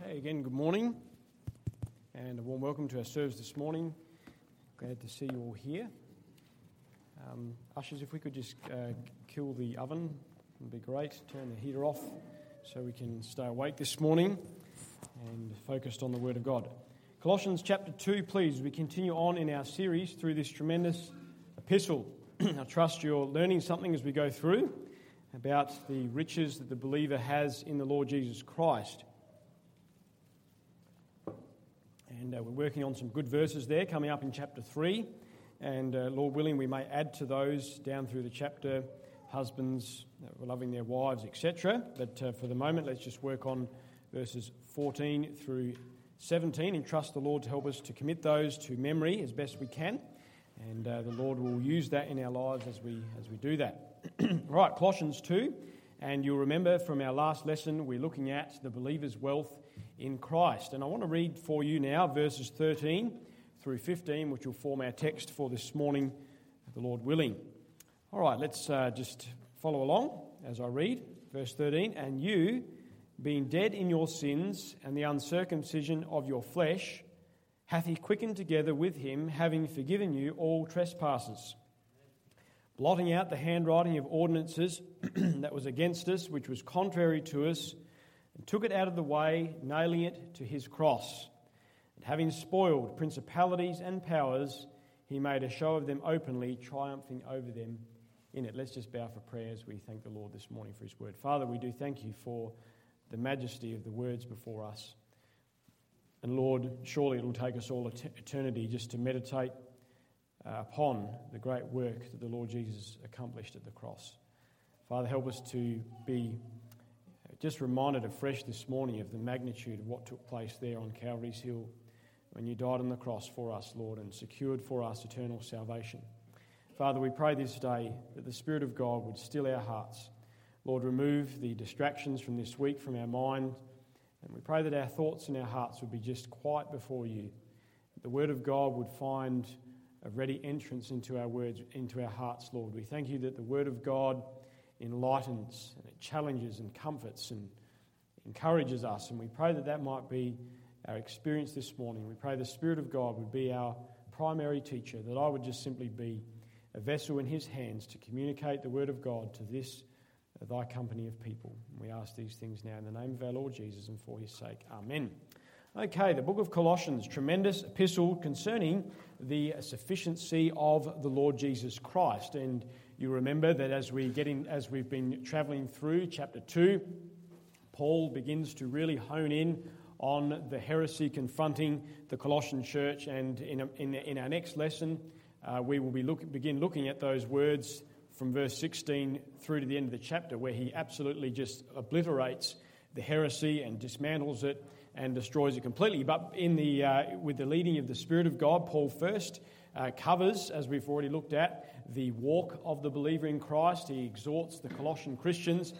Again, good morning and a warm welcome to our service this morning. Glad to see you all here. Ushers, if we could just kill the oven, it would be great. Turn the heater off so we can stay awake this morning and focused on the Word of God. Colossians chapter 2, please. We continue on in our series through this tremendous epistle. I trust you're learning something as we go through about the riches that the believer has in the Lord Jesus Christ. And we're working on some good verses there coming up in chapter 3. And Lord willing, we may add to those down through the chapter, husbands loving their wives, etc. But for the moment, let's just work on verses 14 through 17 and trust the Lord to help us to commit those to memory as best we can. And the Lord will use that in our lives as we do that. Right, Colossians 2. And you'll remember from our last lesson, we're looking at the believer's wealth in Christ. And I want to read for you now verses 13 through 15, which will form our text for this morning, the Lord willing. All right, let's just follow along as I read. Verse 13, and you, being dead in your sins and the uncircumcision of your flesh, hath he quickened together with him, having forgiven you all trespasses, blotting out the handwriting of ordinances that was against us, which was contrary to us, and took it out of the way, nailing it to his cross. And having spoiled principalities and powers, he made a show of them openly, triumphing over them in it. Let's just bow for prayer as we thank the Lord this morning for his word. Father, we do thank you for the majesty of the words before us. And Lord, surely it will take us all eternity just to meditate upon the great work that the Lord Jesus accomplished at the cross. Father, help us to be just reminded afresh this morning of the magnitude of what took place there on Calvary's Hill when you died on the cross for us, Lord, and secured for us eternal salvation. Father, we pray this day that the Spirit of God would still our hearts. Lord, remove the distractions from this week from our mind, and we pray that our thoughts and our hearts would be just quiet before you. The Word of God would find a ready entrance into our words, into our hearts, Lord. We thank you that the Word of God enlightens and it challenges and comforts and encourages us, and we pray that that might be our experience this morning. We pray the Spirit of God would be our primary teacher, that I would just simply be a vessel in his hands to communicate the Word of God to this thy company of people. And we ask these things now in the name of our Lord Jesus and for his sake. Amen. Okay, the book of Colossians, tremendous epistle concerning the sufficiency of the Lord Jesus Christ. And you remember that as we've been travelling through chapter 2, Paul begins to really hone in on the heresy confronting the Colossian church. And in our next lesson, we will begin looking at those words from verse 16 through to the end of the chapter, where he absolutely just obliterates the heresy and dismantles it and destroys it completely. But with the leading of the Spirit of God, Paul first covers, as we've already looked at, the walk of the believer in Christ. He exhorts the Colossian Christians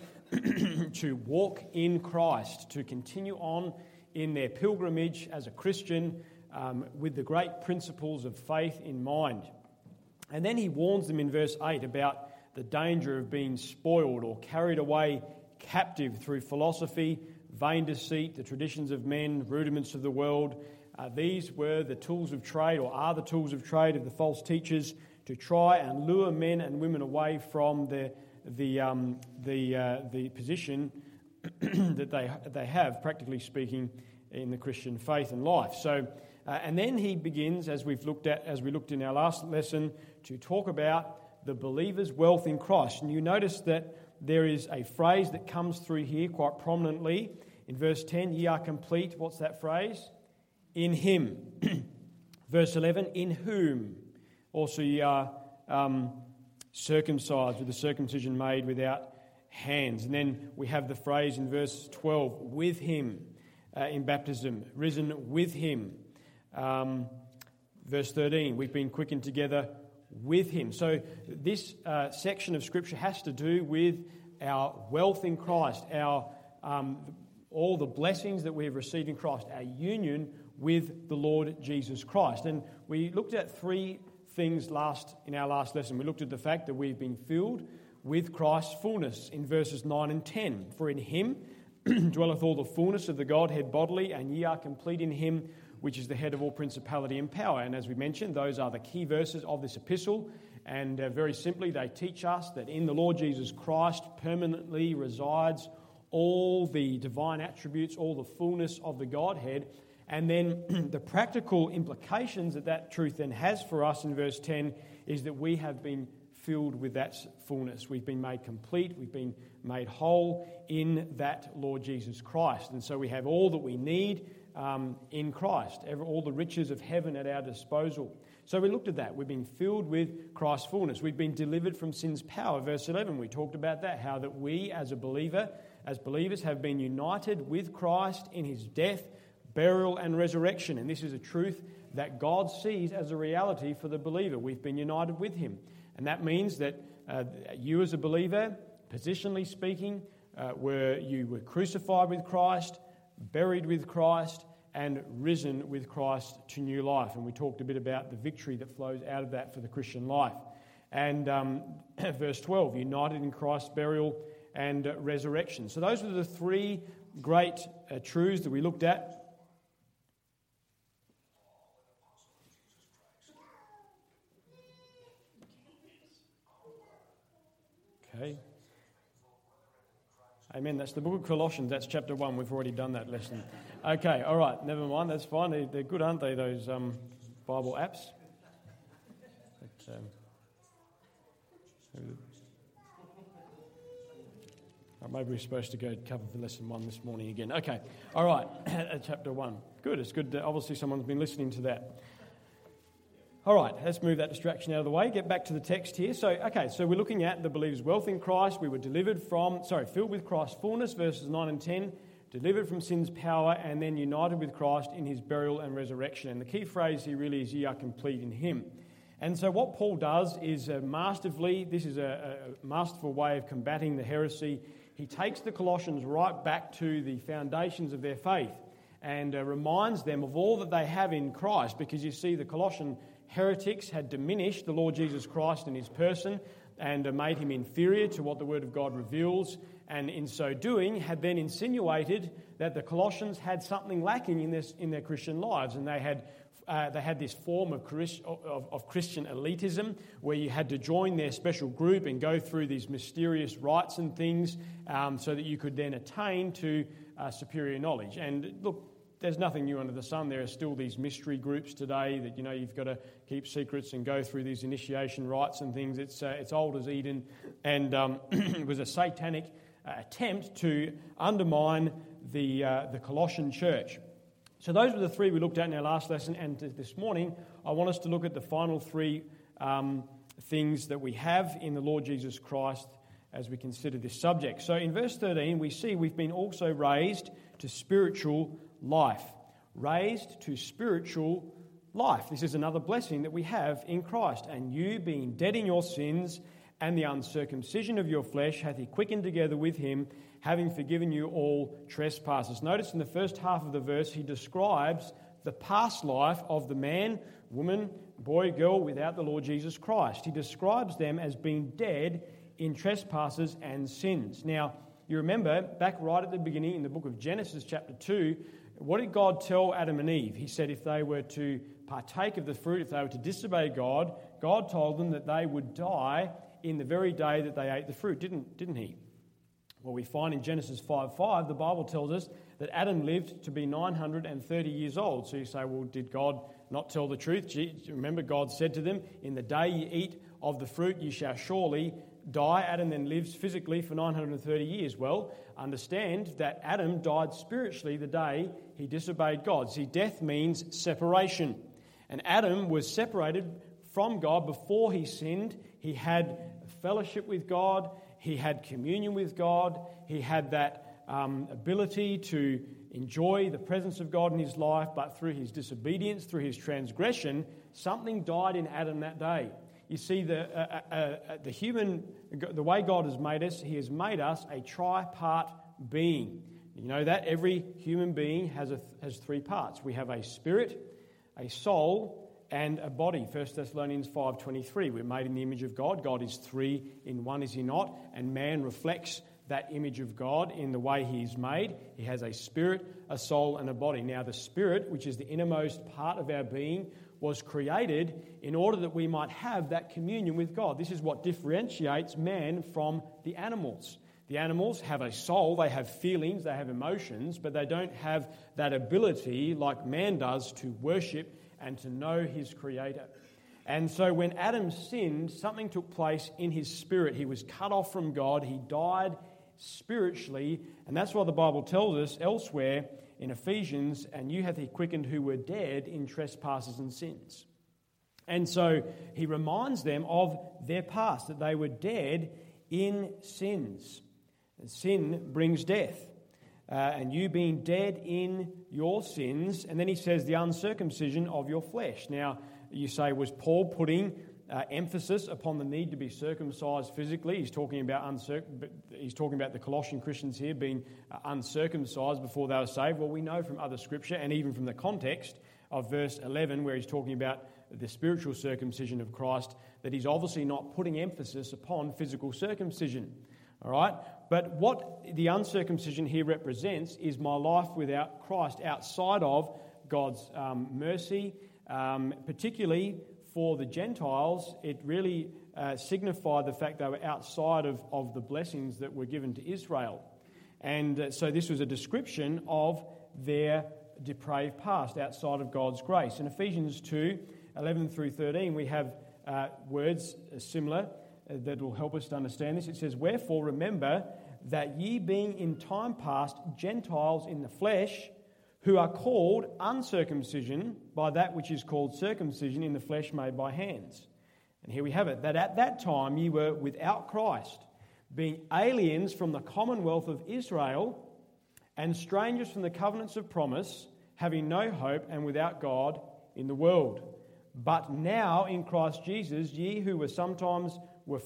to walk in Christ, to continue on in their pilgrimage as a Christian with the great principles of faith in mind. And then he warns them in verse 8 about the danger of being spoiled or carried away captive through philosophy, vain deceit, the traditions of men, rudiments of the world. These were the tools of trade, or are the tools of trade of the false teachers, to try and lure men and women away from the position that they have, practically speaking, in the Christian faith and life. So, and then he begins, as we looked in our last lesson, to talk about the believer's wealth in Christ. And you notice that there is a phrase that comes through here quite prominently. In verse 10, ye are complete. What's that phrase? In him. Verse 11, in whom also ye are circumcised, with the circumcision made without hands. And then we have the phrase in verse 12, with him in baptism, risen with him. Verse 13, we've been quickened together with him. So this section of Scripture has to do with our wealth in Christ, our all the blessings that we have received in Christ, our union with the Lord Jesus Christ. And we looked at three things in our last lesson. We looked at the fact that we've been filled with Christ's fullness in verses 9 and 10. For in him dwelleth all the fullness of the Godhead bodily, and ye are complete in him, which is the head of all principality and power. And as we mentioned, those are the key verses of this epistle. And very simply, they teach us that in the Lord Jesus Christ permanently resides all the divine attributes, all the fullness of the Godhead. And then the practical implications that that truth then has for us in verse 10 is that we have been filled with that fullness. We've been made complete. We've been made whole in that Lord Jesus Christ. And so we have all that we need in Christ, all the riches of heaven at our disposal. So we looked at that. We've been filled with Christ's fullness. We've been delivered from sin's power. Verse 11, we talked about that, how that we as believers have been united with Christ in his death, burial and resurrection. And this is a truth that God sees as a reality for the believer. We've been united with him. And that means that you as a believer, positionally speaking, you were crucified with Christ, buried with Christ, and risen with Christ to new life. And we talked a bit about the victory that flows out of that for the Christian life. And verse 12, united in Christ's burial and resurrection. So those were the three great truths that we looked at. Okay. Amen. That's the book of Colossians. That's chapter 1. We've already done that lesson. Okay, all right. Never mind. That's fine. They're good, aren't they, those Bible apps? Maybe we're supposed to go cover the lesson 1 this morning again. Okay, all right. Chapter 1. Good. It's good. Obviously, someone's been listening to that. All right, let's move that distraction out of the way. Get back to the text here. So we're looking at the believer's wealth in Christ. We were filled with Christ's fullness, verses 9 and 10, delivered from sin's power, and then united with Christ in his burial and resurrection. And the key phrase here really is, ye are complete in him. And so what Paul does is this is a masterful way of combating the heresy. He takes the Colossians right back to the foundations of their faith and reminds them of all that they have in Christ, because you see the Colossian heretics had diminished the Lord Jesus Christ in his person and made him inferior to what the Word of God reveals, and in so doing had then insinuated that the Colossians had something lacking in their Christian lives, and they had this form of Christian elitism where you had to join their special group and go through these mysterious rites and things so that you could then attain to superior knowledge. And look, there's nothing new under the sun. There are still these mystery groups today that, you've got to keep secrets and go through these initiation rites and things. It's old as Eden, and it was a satanic attempt to undermine the Colossian church. So those were the three we looked at in our last lesson, and this morning I want us to look at the final three things that we have in the Lord Jesus Christ as we consider this subject. So in verse 13 we see we've been also raised to spiritual life. Raised to spiritual life. This is another blessing that we have in Christ. And you, being dead in your sins and the uncircumcision of your flesh, hath he quickened together with him, having forgiven you all trespasses. Notice in the first half of the verse he describes the past life of the man, woman, boy, girl without the Lord Jesus Christ. He describes them as being dead in trespasses and sins. Now, you remember back right at the beginning in the book of Genesis chapter 2, what did God tell Adam and Eve? He said if they were to partake of the fruit, if they were to disobey God, God told them that they would die in the very day that they ate the fruit, didn't he? Well, we find in Genesis 5:5, the Bible tells us that Adam lived to be 930 years old. So you say, well, did God not tell the truth? Remember, God said to them, in the day you eat of the fruit, you shall surely die. Adam then lives physically for 930 years. Well, understand that Adam died spiritually the day he disobeyed God. See, death means separation. And Adam was separated from God before he sinned. He had fellowship with God. He had communion with God. He had that ability to enjoy the presence of God in his life, but through his disobedience, through his transgression, something died in Adam that day. You see, the way God has made us, he has made us a tripart being. You know that every human being has three parts. We have a spirit, a soul, and a body. 1 Thessalonians 5:23. We're made in the image of God. God is three in one, is he not? And man reflects that image of God in the way He's made. He has a spirit, a soul, and a body. Now, the spirit, which is the innermost part of our being, was created in order that we might have that communion with God. This is what differentiates man from the animals. The animals have a soul, they have feelings, they have emotions, but they don't have that ability like man does to worship and to know his Creator. And so when Adam sinned, something took place in his spirit. He was cut off from God. He died spiritually. And that's why the Bible tells us elsewhere in Ephesians, and you hath he quickened who were dead in trespasses and sins. And so he reminds them of their past, that they were dead in sins. And sin brings death. And you being dead in your sins. And then he says the uncircumcision of your flesh. Now, you say, was Paul putting emphasis upon the need to be circumcised physically? He's talking about the Colossian Christians here being uncircumcised before they were saved. Well, we know from other scripture and even from the context of verse 11 where he's talking about the spiritual circumcision of Christ that he's obviously not putting emphasis upon physical circumcision. All right? But what the uncircumcision here represents is my life without Christ, outside of God's mercy. Particularly for the Gentiles, it really signified the fact they were outside of the blessings that were given to Israel. And so this was a description of their depraved past outside of God's grace. In Ephesians 2, 11 through 13, we have words similar that will help us to understand this. It says, wherefore remember that ye being in time past Gentiles in the flesh, who are called uncircumcision by that which is called circumcision in the flesh made by hands. And here we have it, that at that time ye were without Christ, being aliens from the commonwealth of Israel, and strangers from the covenants of promise, having no hope and without God in the world. But now in Christ Jesus, ye who sometimes were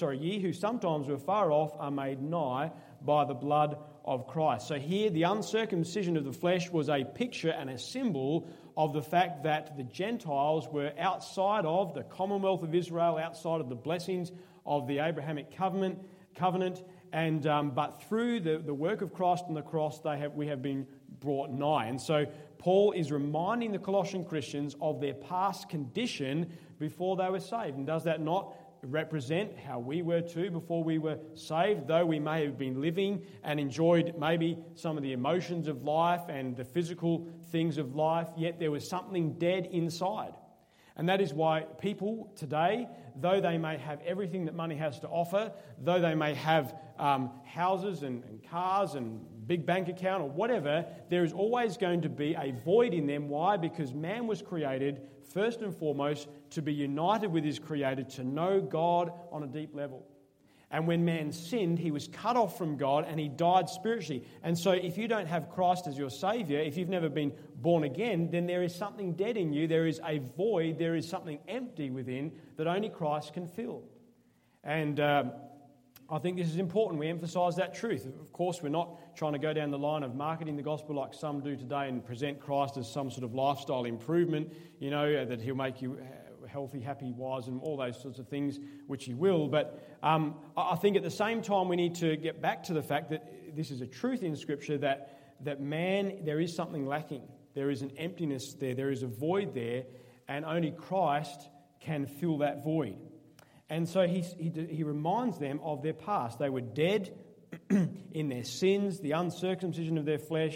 far off are made nigh by the blood of Christ. So here the uncircumcision of the flesh was a picture and a symbol of the fact that the Gentiles were outside of the commonwealth of Israel, outside of the blessings of the Abrahamic covenant, and but through the work of Christ on the cross, we have been brought nigh. And so Paul is reminding the Colossian Christians of their past condition before they were saved. And does that not represent how we were too before we were saved? Though we may have been living and enjoyed maybe some of the emotions of life and the physical things of life, yet there was something dead inside. And that is why people today, though they may have everything that money has to offer, though they may have houses and cars and big bank account or whatever, there is always going to be a void in them. Why? Because man was created first and foremost to be united with his Creator, to know God on a deep level. And when man sinned, he was cut off from God and he died spiritually. And so if you don't have Christ as your Saviour, if you've never been born again, then there is something dead in you. There is a void, there is something empty within that only Christ can fill. And I think this is important. We emphasise that truth. Of course, we're not trying to go down the line of marketing the gospel like some do today and present Christ as some sort of lifestyle improvement, that he'll make you healthy, happy, wise, and all those sorts of things, which he will. But I think at the same time we need to get back to the fact that this is a truth in Scripture that man, there is something lacking. There is an emptiness there. There is a void there, and only Christ can fill that void. And so he reminds them of their past. They were dead in their sins, the uncircumcision of their flesh,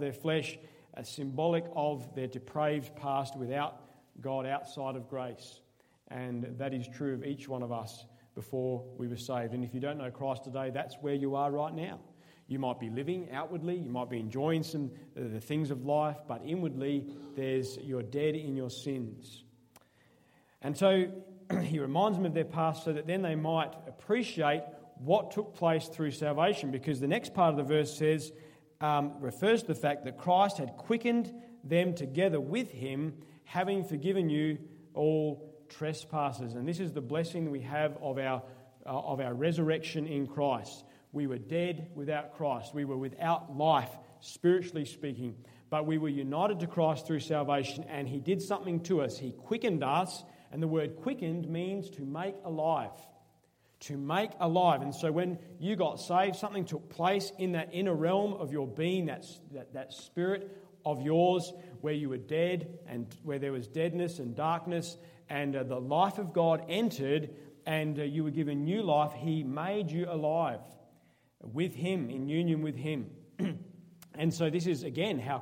symbolic of their depraved past without God, outside of grace. And that is true of each one of us before we were saved. And if you don't know Christ today, that's where you are right now. You might be living outwardly, you might be enjoying some the things of life, but inwardly you're dead in your sins. And so he reminds them of their past so that then they might appreciate what took place through salvation, because the next part of the verse refers to the fact that Christ had quickened them together with him, having forgiven you all trespasses. And this is the blessing we have of our resurrection in Christ. We were dead without Christ. We were without life, spiritually speaking. But we were united to Christ through salvation, and he did something to us. He quickened us, and the word quickened means to make alive. to make alive. And so when you got saved, something took place in that inner realm of your being, that spirit of yours where you were dead and where there was deadness and darkness, and the life of God entered, and you were given new life. He made you alive with Him, in union with Him. And so this is, again, how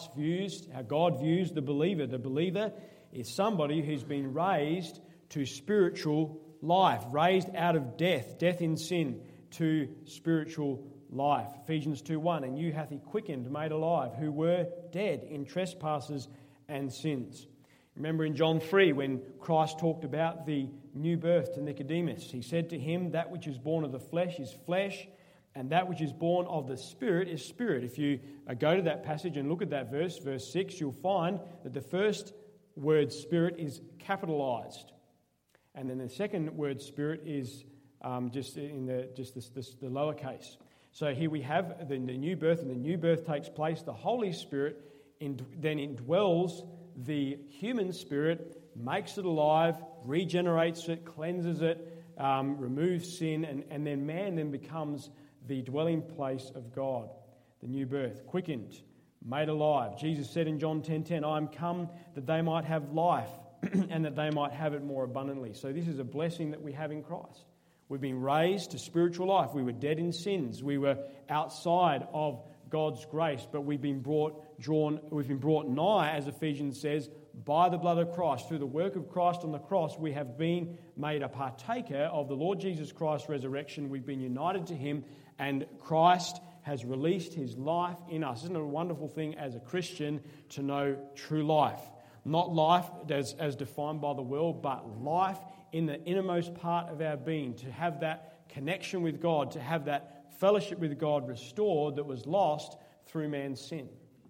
God views the believer. The believer is somebody who's been raised to spiritual life, raised out of death in sin, to spiritual life. Ephesians 2:1, and you hath He quickened, made alive, who were dead in trespasses and sins. Remember in John 3, when Christ talked about the new birth to Nicodemus, He said to him, that which is born of the flesh is flesh, and that which is born of the Spirit is spirit. If you go to that passage and look at that verse 6, you'll find that the first word Spirit is capitalized. And then the second word Spirit is just the lowercase. So here we have the new birth, and the new birth takes place. The Holy Spirit then indwells the human spirit, makes it alive, regenerates it, cleanses it, removes sin, and then man then becomes the dwelling place of God. The new birth, quickened, made alive. Jesus said in John 10:10, I am come that they might have life and that they might have it more abundantly. So this is a blessing that we have in Christ. We've been raised to spiritual life. We were dead in sins. We were outside of God's grace, but we've been brought nigh, as Ephesians says, by the blood of Christ. Through the work of Christ on the cross, we have been made a partaker of the Lord Jesus Christ's resurrection. We've been united to Him, and Christ has released His life in us. Isn't it a wonderful thing as a Christian to know true life? Not life as defined by the world, but life in the innermost part of our being, to have that connection with God, to have that fellowship with God restored that was lost through man's sin.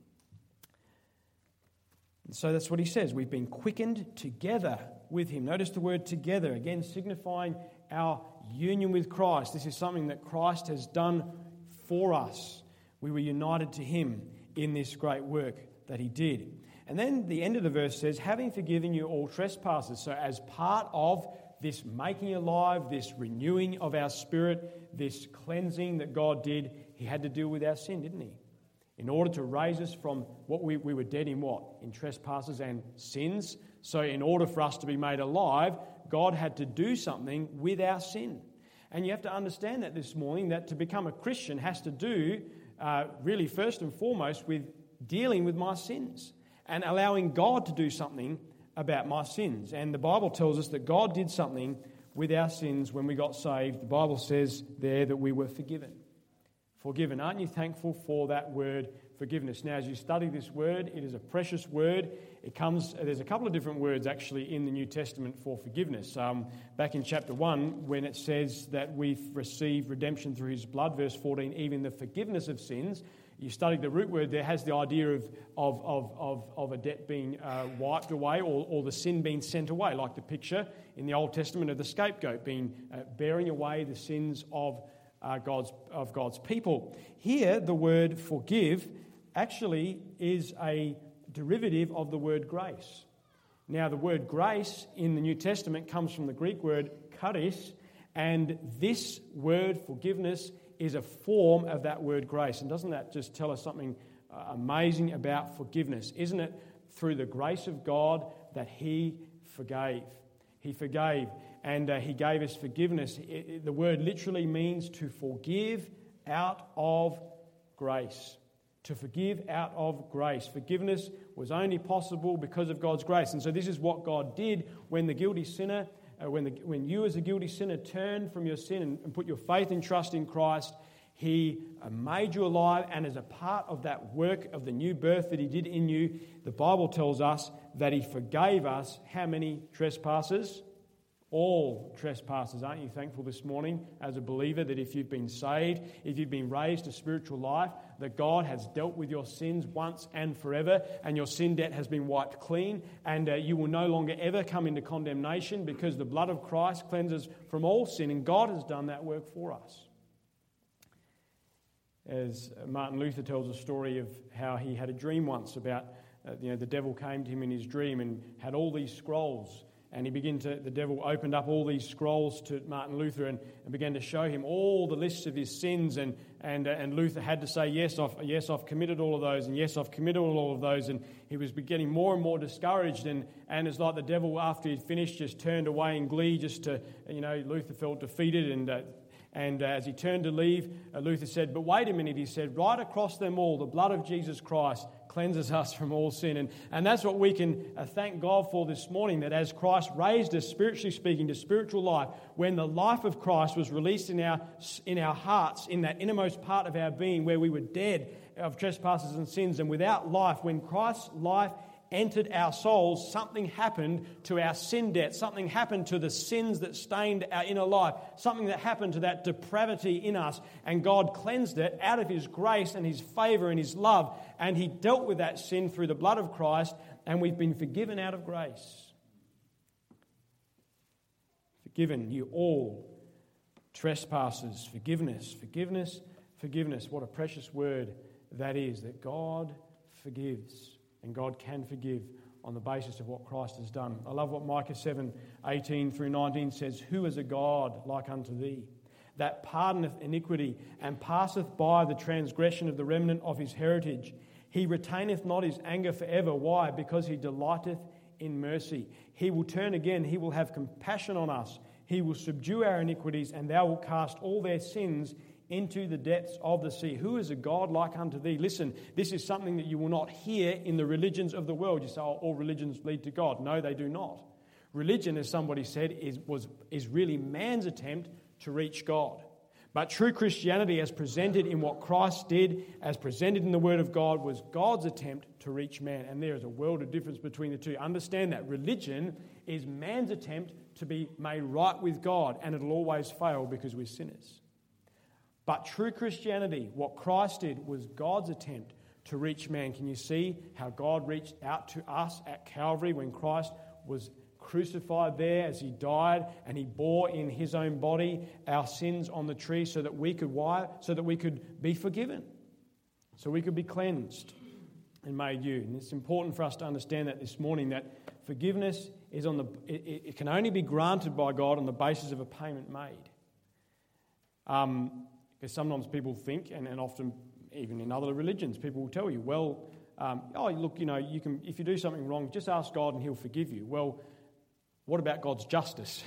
And so that's what he says. We've been quickened together with Him. Notice the word together, again signifying our union with Christ. This is something that Christ has done for us. We were united to Him in this great work that He did. And then the end of the verse says, having forgiven you all trespasses. So as part of this making alive, this renewing of our spirit, this cleansing that God did, He had to deal with our sin, didn't He? In order to raise us from what we were dead in what? In trespasses and sins. So in order for us to be made alive, God had to do something with our sin. And you have to understand that this morning, that to become a Christian has to do really first and foremost with dealing with my sins and allowing God to do something about my sins. And the Bible tells us that God did something with our sins when we got saved. The Bible says there that we were forgiven. Forgiven. Aren't you thankful for that word, forgiveness? Now, as you study this word, it is a precious word. There's a couple of different words actually in the New Testament for forgiveness. Back in chapter 1, when it says that we've received redemption through His blood, verse 14, even the forgiveness of sins. You study the root word there, has the idea of a debt being wiped away, or the sin being sent away, like the picture in the Old Testament of the scapegoat bearing away the sins of God's people. Here, the word forgive actually is a derivative of the word grace. Now, the word grace in the New Testament comes from the Greek word charis, and this word forgiveness is a form of that word grace. And doesn't that just tell us something amazing about forgiveness? Isn't it through the grace of God that He forgave? He forgave, and He gave us forgiveness. The word literally means to forgive out of grace. To forgive out of grace. Forgiveness was only possible because of God's grace. And so this is what God did when the guilty sinner when you as a guilty sinner turned from your sin and put your faith and trust in Christ, He made you alive, and as a part of that work of the new birth that He did in you, the Bible tells us that He forgave us how many trespasses? All trespasses. Aren't you thankful this morning as a believer that if you've been saved, if you've been raised to spiritual life, that God has dealt with your sins once and forever, and your sin debt has been wiped clean, and you will no longer ever come into condemnation because the blood of Christ cleanses from all sin, and God has done that work for us. As Martin Luther tells a story of how he had a dream once about, the devil came to him in his dream and had all these scrolls, And the devil opened up all these scrolls to Martin Luther and began to show him all the lists of his sins. And Luther had to say, yes, I've committed all of those, and yes, I've committed all of those. And he was getting more and more discouraged. And it's like the devil, after he'd finished, just turned away in glee, Luther felt defeated. And as he turned to leave, Luther said, but wait a minute, he said, right across them all, the blood of Jesus Christ cleanses us from all sin. And that's what we can thank God for this morning, that as Christ raised us, spiritually speaking, to spiritual life, when the life of Christ was released in our hearts, in that innermost part of our being where we were dead of trespasses and sins and without life, when Christ's life entered our souls, something happened to our sin debt. Something happened to the sins that stained our inner life. Something that happened to that depravity in us. And God cleansed it out of His grace and His favour and His love. And He dealt with that sin through the blood of Christ. And we've been forgiven out of grace. Forgiven, you all trespassers. Forgiveness, forgiveness, forgiveness. What a precious word that is, that God forgives. And God can forgive on the basis of what Christ has done. I love what Micah 7:18-19 says, who is a God like unto thee, that pardoneth iniquity, and passeth by the transgression of the remnant of his heritage? He retaineth not his anger forever. Why? Because he delighteth in mercy. He will turn again. He will have compassion on us. He will subdue our iniquities, and thou wilt cast all their sins into the depths of the sea. Who is a God like unto thee? Listen, this is something that you will not hear in the religions of the world. You say, oh, all religions lead to God. No, they do not. Religion, as somebody said, is really man's attempt to reach God. But true Christianity, as presented in what Christ did, as presented in the Word of God, was God's attempt to reach man. And there is a world of difference between the two. Understand that religion is man's attempt to be made right with God, and it'll always fail because we're sinners. But true Christianity, what Christ did, was God's attempt to reach man. Can you see how God reached out to us at Calvary when Christ was crucified there as He died, and He bore in His own body our sins on the tree so that we could be forgiven, so we could be cleansed and made new. And it's important for us to understand that this morning, that forgiveness is it can only be granted by God on the basis of a payment made. Because sometimes people think, and often even in other religions, people will tell you, well, you can, if you do something wrong, just ask God and He'll forgive you. Well, what about God's justice?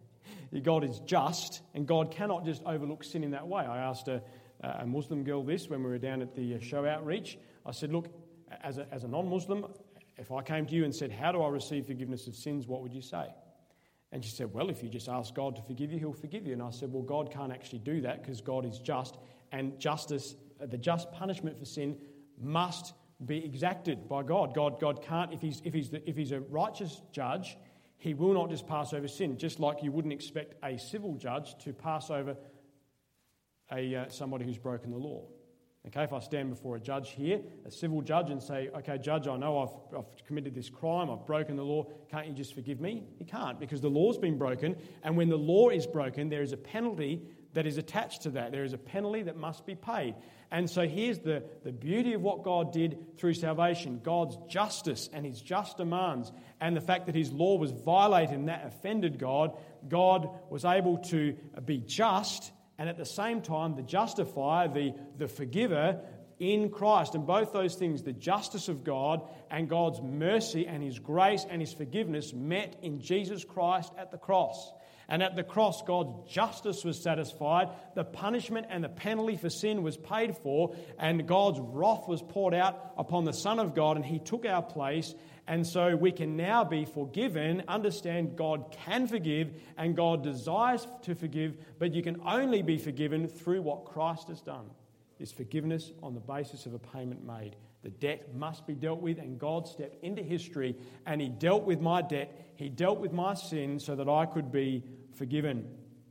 God is just, and God cannot just overlook sin in that way. I asked a Muslim girl this when we were down at the show outreach. I said, look, as a non-Muslim, if I came to you and said, how do I receive forgiveness of sins, what would you say? And she said, well, if you just ask God to forgive you, He'll forgive you. And I said, well, God can't actually do that because God is just, and justice, the just punishment for sin must be exacted by God. God can't, if he's a righteous judge, He will not just pass over sin, just like you wouldn't expect a civil judge to pass over somebody who's broken the law. Okay, if I stand before a judge here, a civil judge, and say, okay, judge, I know I've committed this crime, I've broken the law, can't you just forgive me? He can't, because the law's been broken, and when the law is broken, there is a penalty that is attached to that. There is a penalty that must be paid. And so here's the beauty of what God did through salvation, God's justice and His just demands, and the fact that His law was violated and that offended God. God was able to be just, and at the same time, the justifier, the forgiver in Christ. And both those things, the justice of God and God's mercy and His grace and His forgiveness, met in Jesus Christ at the cross. And at the cross, God's justice was satisfied, the punishment and the penalty for sin was paid for, and God's wrath was poured out upon the Son of God, and He took our place. And so we can now be forgiven. Understand, God can forgive, and God desires to forgive, but you can only be forgiven through what Christ has done. This forgiveness on the basis of a payment made. The debt must be dealt with, and God stepped into history, and He dealt with my debt. He dealt with my sin so that I could be forgiven.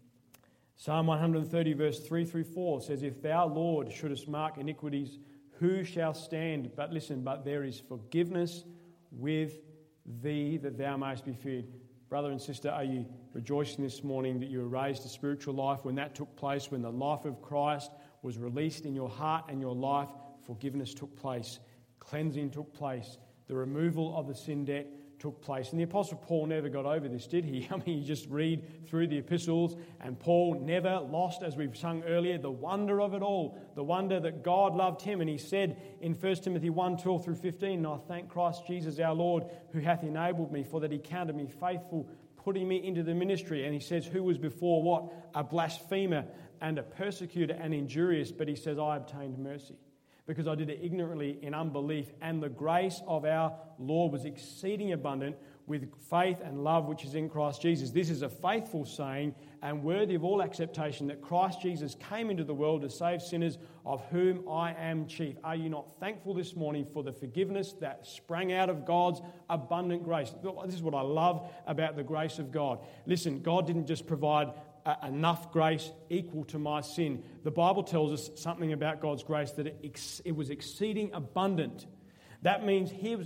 Psalm 130 verse 3-4 says, if thou, Lord, shouldest mark iniquities, who shall stand? But listen, but there is forgiveness with thee, that thou mayest be feared. Brother and sister, are you rejoicing this morning that you were raised to spiritual life when that took place, when the life of Christ was released in your heart and your life? Forgiveness took place, cleansing took place, the removal of the sin debt took place. And the Apostle Paul never got over this, did he? I mean, you just read through the epistles, and Paul never lost, as we've sung earlier, the wonder of it all, the wonder that God loved him. And he said in 1 Timothy 1:12 through 15, "And I thank Christ Jesus our Lord, who hath enabled me, for that he counted me faithful, putting me into the ministry." And he says, who was before what? A blasphemer and a persecutor and injurious. But he says, I obtained mercy, because I did it ignorantly in unbelief, and the grace of our Lord was exceeding abundant with faith and love which is in Christ Jesus. This is a faithful saying and worthy of all acceptation, that Christ Jesus came into the world to save sinners, of whom I am chief. Are you not thankful this morning for the forgiveness that sprang out of God's abundant grace? This is what I love about the grace of God. Listen, God didn't just provide enough grace equal to my sin. The Bible tells us something about God's grace, that it was exceeding abundant. That means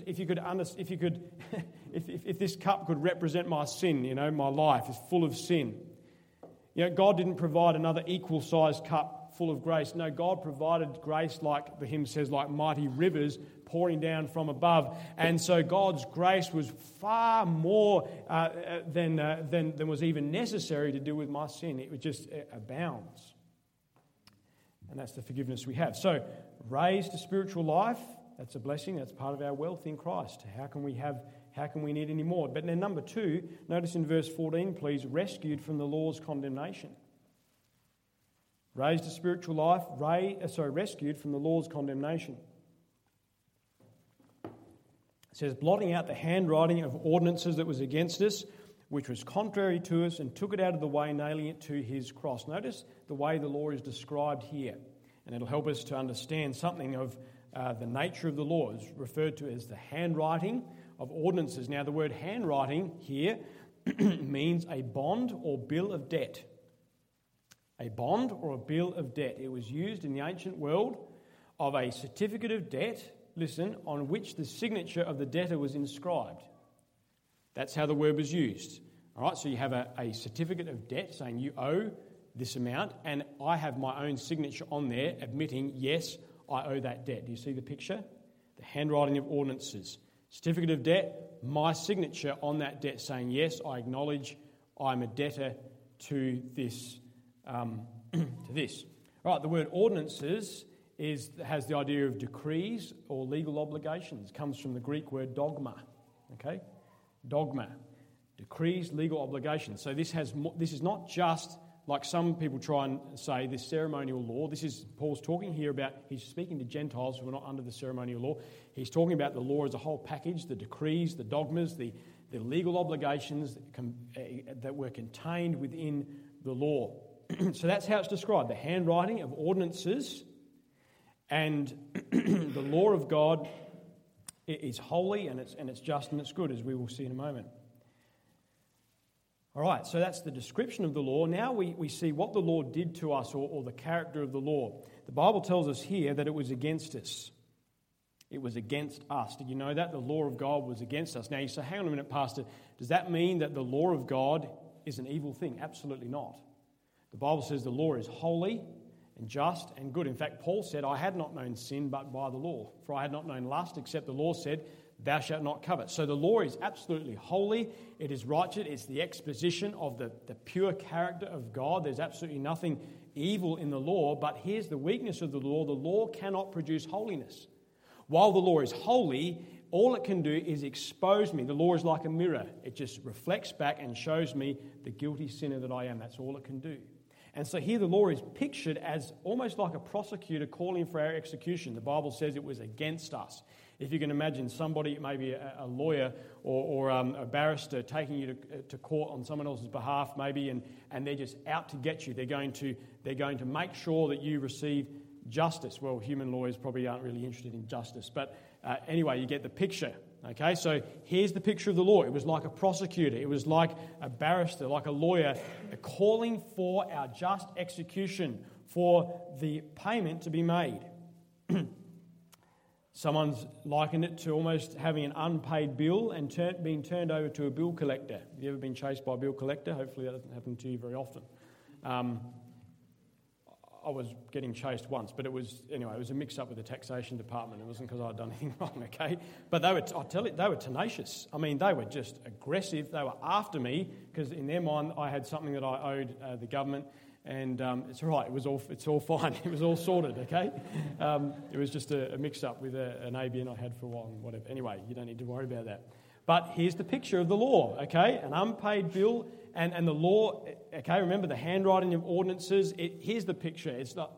if this cup could represent my sin, my life is full of sin. God didn't provide another equal-sized cup full of grace. No, God provided grace, like the hymn says, like mighty rivers pouring down from above. And so God's grace was far more than was even necessary to deal with my sin. It just abounds. And that's the forgiveness we have. So, raised to spiritual life, that's a blessing. That's part of our wealth in Christ. How can we need any more? But then number 2, notice in verse 14, please, rescued from the law's condemnation. Raised to spiritual life, rescued from the law's condemnation. It says, blotting out the handwriting of ordinances that was against us, which was contrary to us, and took it out of the way, nailing it to his cross. Notice the way the law is described here, and it'll help us to understand something of the nature of the law. Is referred to as the handwriting of ordinances. Now, the word handwriting here means a bond or bill of debt. A bond or a bill of debt. It was used in the ancient world of a certificate of debt, listen, on which the signature of the debtor was inscribed. That's how the word was used. All right, so you have a certificate of debt saying you owe this amount, and I have my own signature on there admitting, yes, I owe that debt. Do you see the picture? The handwriting of ordinances. Certificate of debt, my signature on that debt saying, yes, I acknowledge I'm a debtor to this. All right, the word ordinances has the idea of decrees or legal obligations. It comes from the Greek word dogma. Okay? Dogma. Decrees, legal obligations. So this is not just, like some people try and say, this ceremonial law. This is, Paul's talking here about, he's speaking to Gentiles who are not under the ceremonial law. He's talking about the law as a whole package, the decrees, the dogmas, the legal obligations that were contained within the law. So that's how it's described, the handwriting of ordinances. And the law of God is holy, and it's just and it's good, as we will see in a moment. All right, so that's the description of the law. Now we see what the law did to us, or the character of the law. The Bible tells us here that it was against us. It was against us. Did you know that? The law of God was against us. Now you say, hang on a minute, Pastor, does that mean that the law of God is an evil thing? Absolutely not. The Bible says the law is holy and just and good. In fact, Paul said, I had not known sin but by the law, for I had not known lust, except the law said, thou shalt not covet. So the law is absolutely holy. It is righteous. It's the exposition of the pure character of God. There's absolutely nothing evil in the law. But here's the weakness of the law. The law cannot produce holiness. While the law is holy, all it can do is expose me. The law is like a mirror. It just reflects back and shows me the guilty sinner that I am. That's all it can do. And so here the law is pictured as almost like a prosecutor calling for our execution. The Bible says it was against us. If you can imagine somebody, maybe a lawyer or a barrister, taking you to court on someone else's behalf, maybe, and they're just out to get you. They're going to make sure that you receive justice. Well, human lawyers probably aren't really interested in justice, but anyway, you get the picture. Okay, so here's the picture of the law. It was like a prosecutor. It was like a barrister, like a lawyer, calling for our just execution, for the payment to be made. Someone's likened it to almost having an unpaid bill and being turned over to a bill collector. Have you ever been chased by a bill collector? Hopefully that doesn't happen to you very often. I was getting chased once, but it was a mix-up with the taxation department. It wasn't because I'd done anything wrong, okay? But they were tenacious. I mean, they were just aggressive. They were after me because in their mind I had something that I owed the government, and it's all right. It's all fine. It was all sorted, okay? It was just a mix-up with an ABN I had for a while and whatever. Anyway, you don't need to worry about that. But here's the picture of the law, okay? An unpaid bill and the law, okay? Remember the handwriting of ordinances. Here's the picture. It's not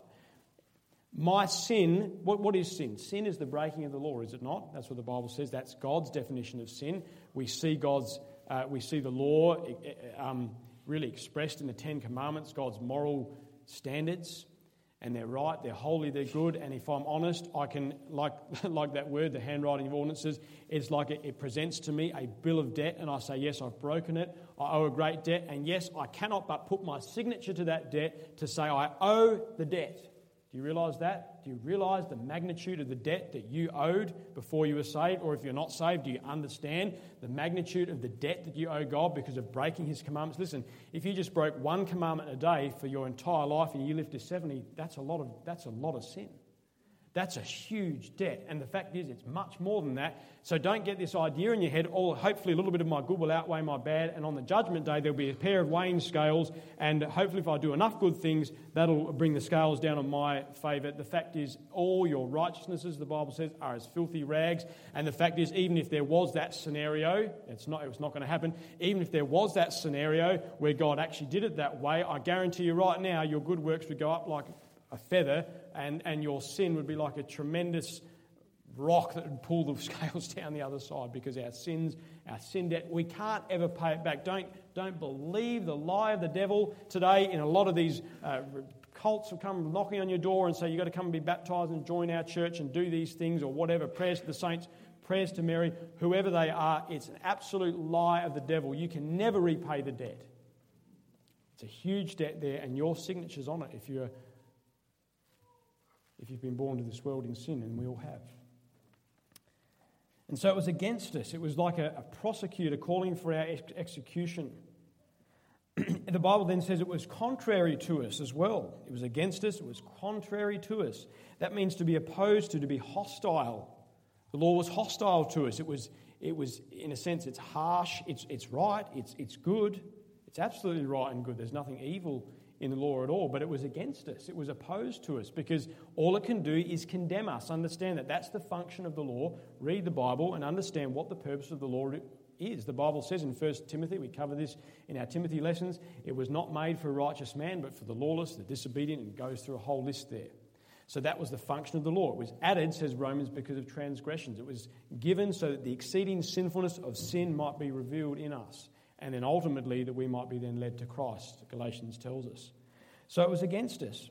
my sin. What is sin? Sin is the breaking of the law, is it not? That's what the Bible says. That's God's definition of sin. We see the law really expressed in the Ten Commandments, God's moral standards. And they're right, they're holy, they're good. And if I'm honest, I can, like that word, the handwriting of ordinances, it's like it presents to me a bill of debt, and I say, yes, I've broken it, I owe a great debt, and yes, I cannot but put my signature to that debt to say I owe the debt. Do you realise that? Do you realise the magnitude of the debt that you owed before you were saved? Or if you're not saved, do you understand the magnitude of the debt that you owe God because of breaking His commandments? Listen, if you just broke one commandment a day for your entire life and you lived to 70, that's a lot of sin. That's a huge debt. And the fact is, it's much more than that. So don't get this idea in your head, hopefully a little bit of my good will outweigh my bad, and on the judgment day there'll be a pair of weighing scales, and hopefully if I do enough good things, that'll bring the scales down on my favour. The fact is, all your righteousnesses, the Bible says, are as filthy rags. And the fact is, even if there was that scenario, it was not going to happen, even if there was that scenario where God actually did it that way, I guarantee you right now, your good works would go up like a feather, and your sin would be like a tremendous rock that would pull the scales down the other side, because our sin debt, we can't ever pay it back. Don't believe the lie of the devil today. In a lot of these cults will come knocking on your door and say you've got to come and be baptised and join our church and do these things or whatever, prayers to the saints, prayers to Mary, whoever they are. It's an absolute lie of the devil. You can never repay the debt. It's a huge debt there, and your signature's on it if you've been born to this world in sin, and we all have. And so it was against us. It was like a prosecutor calling for our execution. The Bible then says it was contrary to us as well. It was against us. It was contrary to us. That means to be opposed to be hostile. The law was hostile to us. It was in a sense, it's harsh. It's right. It's good. It's absolutely right and good. There's nothing evil in the law at all, but it was against us. It was opposed to us, because all it can do is condemn us. Understand that that's the function of the law. Read the Bible and understand what the purpose of the law is. The Bible says in 1 Timothy, we cover this in our Timothy lessons, it was not made for a righteous man, but for the lawless, the disobedient, and goes through a whole list there. So that was the function of the law. It was added, says Romans, because of transgressions. It was given so that the exceeding sinfulness of sin might be revealed in us, and then ultimately that we might be then led to Christ, Galatians tells us. So it was against us.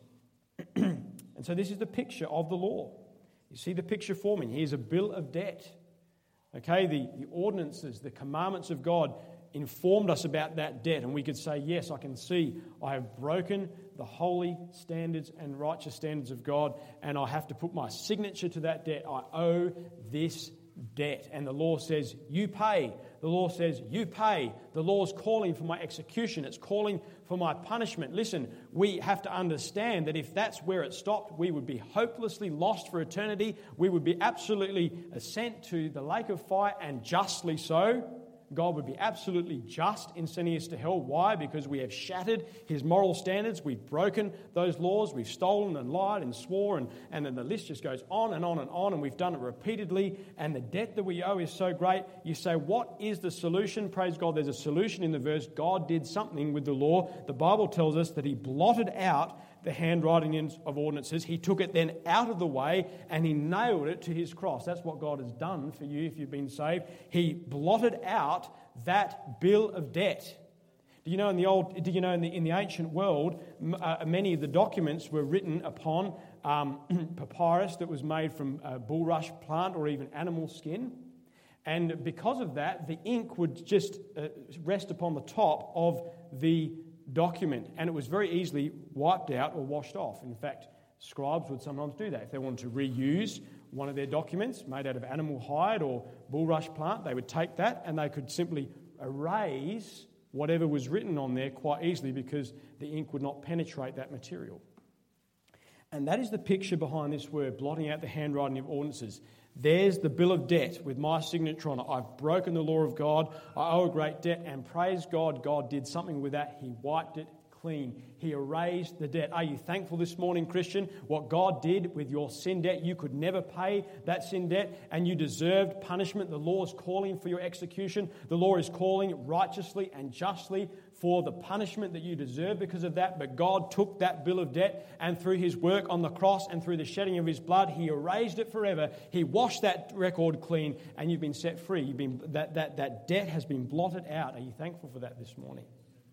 And so this is the picture of the law. You see the picture forming. Here's a bill of debt. Okay, the ordinances, the commandments of God informed us about that debt, and we could say, yes, I can see I have broken the holy standards and righteous standards of God, and I have to put my signature to that debt. I owe this debt. And the law says, you pay. The law says, you pay. The law's calling for my execution. It's calling for my punishment. Listen, we have to understand that if that's where it stopped, we would be hopelessly lost for eternity. We would be absolutely sent to the lake of fire, and justly so. God would be absolutely just in sending us to hell. Why? Because we have shattered His moral standards. We've broken those laws. We've stolen and lied and swore, and then the list just goes on and on and on, and we've done it repeatedly, and the debt that we owe is so great. You say, what is the solution? Praise God, there's a solution in the verse. God did something with the law. The Bible tells us that He blotted out the handwriting of ordinances. He took it then out of the way and He nailed it to His cross. That's what God has done for you if you've been saved. He blotted out that bill of debt. Do you know in the ancient world, many of the documents were written upon papyrus that was made from bulrush plant or even animal skin. And because of that, the ink would just rest upon the top of the document, and it was very easily wiped out or washed off. In fact, scribes would sometimes do that. If they wanted to reuse one of their documents made out of animal hide or bulrush plant, they would take that and they could simply erase whatever was written on there quite easily, because the ink would not penetrate that material. And that is the picture behind this word, blotting out the handwriting of ordinances. There's the bill of debt with my signature on it. I've broken the law of God. I owe a great debt, and praise God, God did something with that. He wiped it clean. He erased the debt. Are you thankful this morning, Christian? What God did with your sin debt, you could never pay that sin debt, and you deserved punishment. The law is calling for your execution. The law is calling righteously and justly for the punishment that you deserve because of that. But God took that bill of debt, and through his work on the cross and through the shedding of his blood, he erased it forever. He washed that record clean, and you've been set free. That debt has been blotted out. Are you thankful for that this morning?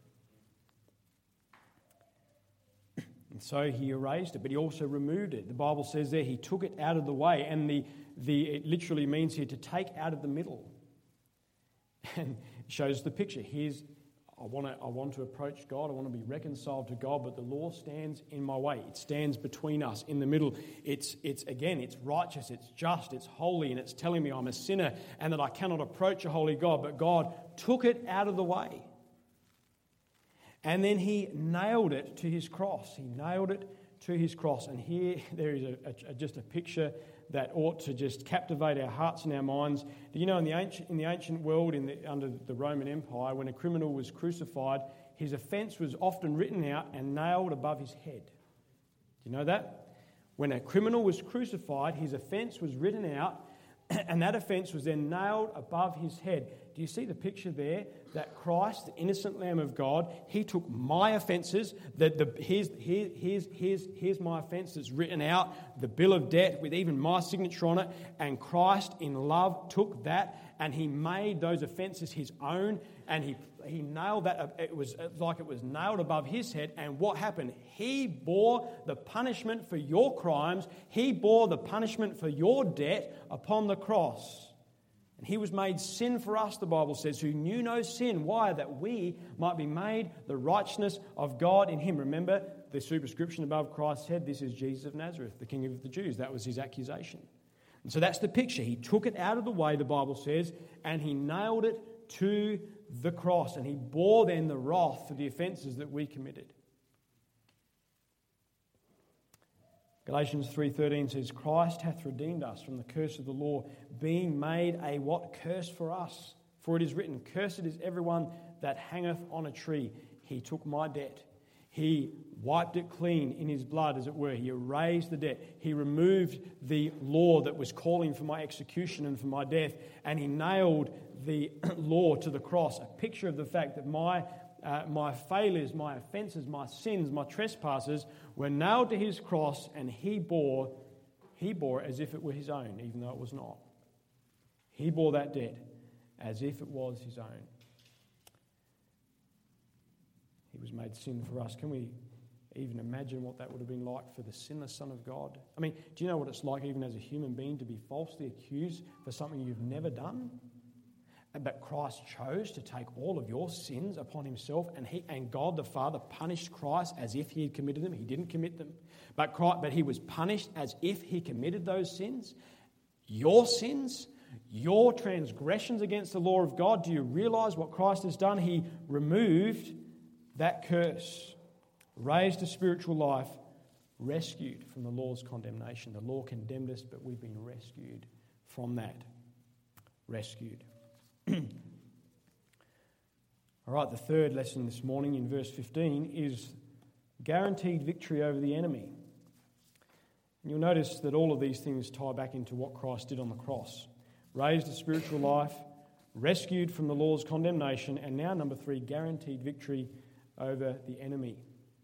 And so he erased it, but he also removed it. The Bible says there he took it out of the way, and it literally means here to take out of the middle. And it shows the picture. I want to approach God. I want to be reconciled to God, but the law stands in my way. It stands between us in the middle. It's righteous, it's just, it's holy, and it's telling me I'm a sinner and that I cannot approach a holy God. But God took it out of the way. And then he nailed it to his cross. He nailed it to his cross. And here there is just a picture that ought to just captivate our hearts and our minds. Do you know in the ancient world, under the Roman Empire, when a criminal was crucified, his offence was often written out and nailed above his head. Do you know that? When a criminal was crucified, his offence was written out, and that offence was then nailed above his head. Do you see the picture there? That Christ, the innocent Lamb of God, he took my offences. Here's my offence that's written out, the bill of debt with even my signature on it. And Christ, in love, took that and he made those offences his own. And he nailed that. It was like it was nailed above his head. And what happened? He bore the punishment for your crimes. He bore the punishment for your debt upon the cross. And he was made sin for us, the Bible says, who knew no sin. Why? That we might be made the righteousness of God in him. Remember the superscription above Christ's head, this is Jesus of Nazareth, the King of the Jews. That was his accusation. And so that's the picture. He took it out of the way, the Bible says, and he nailed it to the cross. And he bore then the wrath for the offences that we committed. Galatians 3:13 says, Christ hath redeemed us from the curse of the law, being made a what? Curse for us. For it is written, cursed is everyone that hangeth on a tree. He took my debt. He wiped it clean in his blood, as it were. He erased the debt. He removed the law that was calling for my execution and for my death. And he nailed the law to the cross, a picture of the fact that my failures, my offences, my sins, my trespasses were nailed to his cross, and he bore it as if it were his own, even though it was not. He bore that debt as if it was his own. He was made sin for us. Can we even imagine what that would have been like for the sinless Son of God? I mean, do you know what it's like even as a human being to be falsely accused for something you've never done? But Christ chose to take all of your sins upon himself, and God the Father punished Christ as if he had committed them. He didn't commit them, but he was punished as if he committed those sins. Your sins, your transgressions against the law of God. Do you realize what Christ has done? He removed that curse, raised to spiritual life, rescued from the law's condemnation. The law condemned us, but we've been rescued from that. Rescued. All right, the third lesson this morning in verse 15 is guaranteed victory over the enemy. And you'll notice that all of these things tie back into what Christ did on the cross. Raised to spiritual life, rescued from the law's condemnation, and now, number 3, guaranteed victory over the enemy.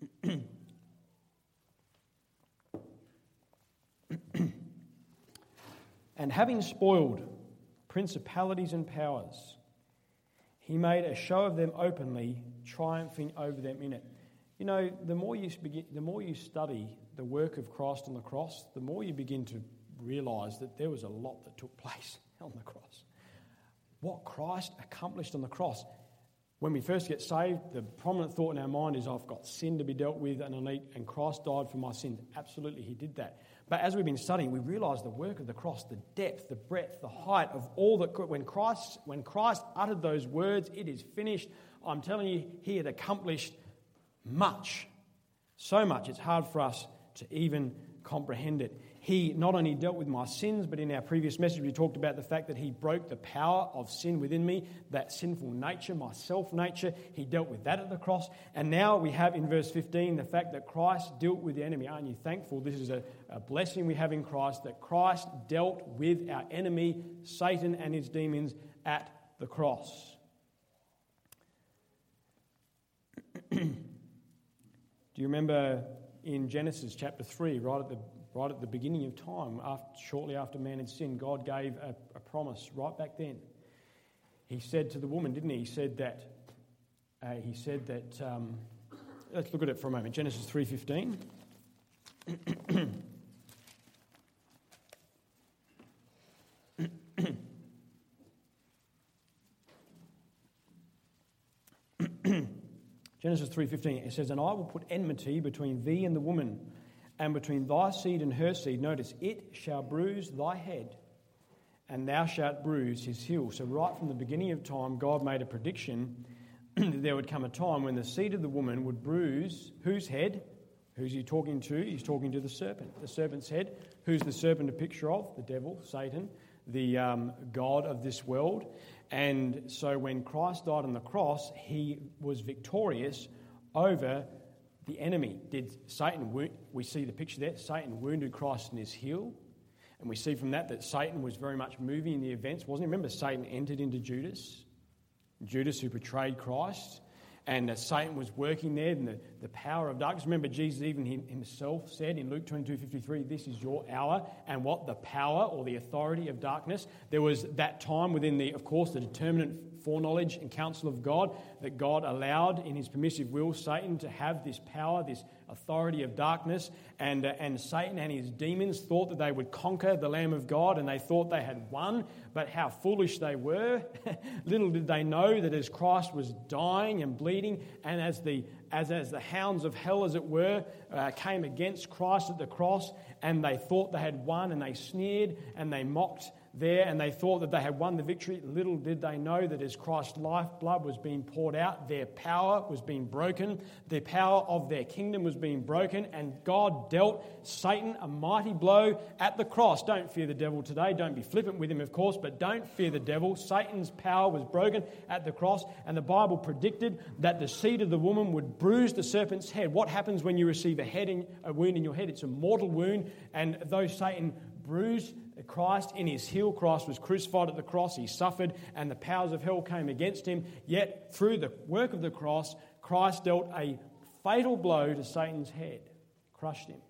And having spoiled principalities and powers, he made a show of them openly, triumphing over them in it. You know, the more you study the work of Christ on the cross, the more you begin to realise that there was a lot that took place on the cross. What Christ accomplished on the cross. When we first get saved, the prominent thought in our mind is, I've got sin to be dealt with and Christ died for my sins. Absolutely, he did that. But as we've been studying, we realise the work of the cross, the depth, the breadth, the height of all that. When Christ uttered those words, it is finished, I'm telling you, he had accomplished much. So much, it's hard for us to even comprehend it. He not only dealt with my sins, but in our previous message we talked about the fact that he broke the power of sin within me, that sinful nature, my self-nature. He dealt with that at the cross. And now we have in verse 15 the fact that Christ dealt with the enemy. Aren't you thankful? This is a blessing we have in Christ, that Christ dealt with our enemy, Satan and his demons, at the cross. Do you remember in Genesis chapter 3, right at the beginning of time, shortly after man had sinned, God gave a promise right back then. He said to the woman, didn't he? He said that. Let's look at it for a moment. Genesis 3:15. Genesis 3:15. It says, "And I will put enmity between thee and the woman, and between thy seed and her seed." Notice, "it shall bruise thy head, and thou shalt bruise his heel." So right from the beginning of time, God made a prediction that there would come a time when the seed of the woman would bruise whose head? Who's he talking to? He's talking to the serpent. The serpent's head. Who's the serpent a picture of? The devil, Satan, the god of this world. And so when Christ died on the cross, he was victorious over the enemy. Did Satan wound? We see the picture there. Satan wounded Christ in his heel. And we see from that Satan was very much moving in the events, wasn't he? Remember, Satan entered into Judas who betrayed Christ. And Satan was working there in the power of darkness. Remember, Jesus even himself said in Luke 22:53, "This is your hour," and what? The power or the authority of darkness. There was that time within the determinate foreknowledge and counsel of God, that God allowed in his permissive will Satan to have this power, this authority of darkness, and Satan and his demons thought that they would conquer the Lamb of God, and they thought they had won, but how foolish they were. Little did they know that as Christ was dying and bleeding, and as the hounds of hell, as it were, came against Christ at the cross, and they thought they had won, and they sneered and they mocked there, and they thought that they had won the victory. Little did they know that as Christ's lifeblood was being poured out, their power was being broken, the power of their kingdom was being broken, and God dealt Satan a mighty blow at the cross. Don't fear the devil today. Don't be flippant with him, of course, but don't fear the devil. Satan's power was broken at the cross, and the Bible predicted that the seed of the woman would bruise the serpent's head. What happens when you receive a wound in your head? It's a mortal wound, and though Satan bruised Christ in his heel, Christ was crucified at the cross, he suffered, and the powers of hell came against him. Yet through the work of the cross, Christ dealt a fatal blow to Satan's head, crushed him.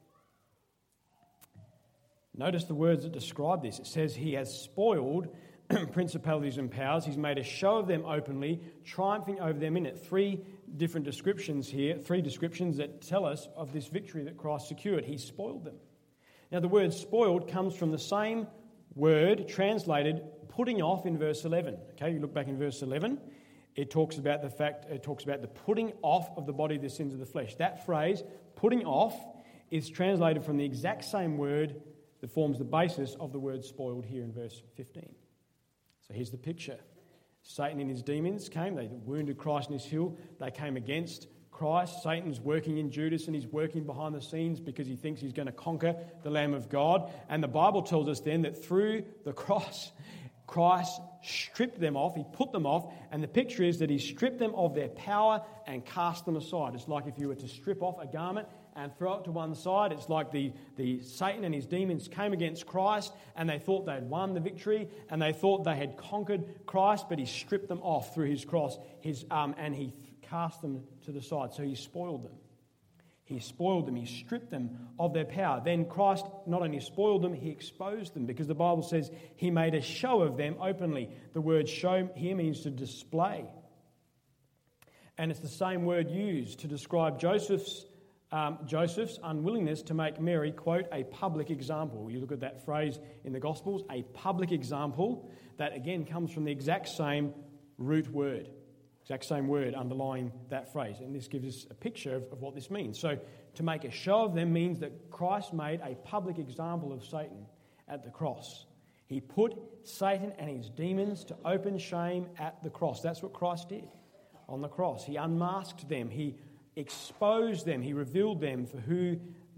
Notice the words that describe this. It says he has spoiled principalities and powers. He's made a show of them openly, triumphing over them in it. Three different descriptions here, three descriptions that tell us of this victory that Christ secured. He spoiled them. Now, the word spoiled comes from the same word translated putting off in verse 11. Okay, you look back in verse 11. It talks about the putting off of the body the sins of the flesh. That phrase, putting off, is translated from the exact same word that forms the basis of the word spoiled here in verse 15. So here's the picture. Satan and his demons came. They wounded Christ in his heel. They came against Christ. Satan's working in Judas, and he's working behind the scenes because he thinks he's going to conquer the Lamb of God. And the Bible tells us then that through the cross, Christ stripped them off. He put them off. And the picture is that he stripped them of their power and cast them aside. It's like if you were to strip off a garment and throw it to one side. It's like the Satan and his demons came against Christ, and they thought they'd won the victory, and they thought they had conquered Christ, but he stripped them off through his cross, and he cast them to the side. So he spoiled them. He spoiled them. He stripped them of their power. Then Christ not only spoiled them, he exposed them, because the Bible says he made a show of them openly. The word show here means to display. And it's the same word used to describe Joseph's unwillingness to make Mary, quote, a public example. You look at that phrase in the Gospels, a public example, that again comes from the exact same root word. Exact same word underlying that phrase. And this gives us a picture of what this means. So to make a show of them means that Christ made a public example of Satan at the cross. He put Satan and his demons to open shame at the cross. That's what Christ did on the cross. He unmasked them. He exposed them. He revealed them for who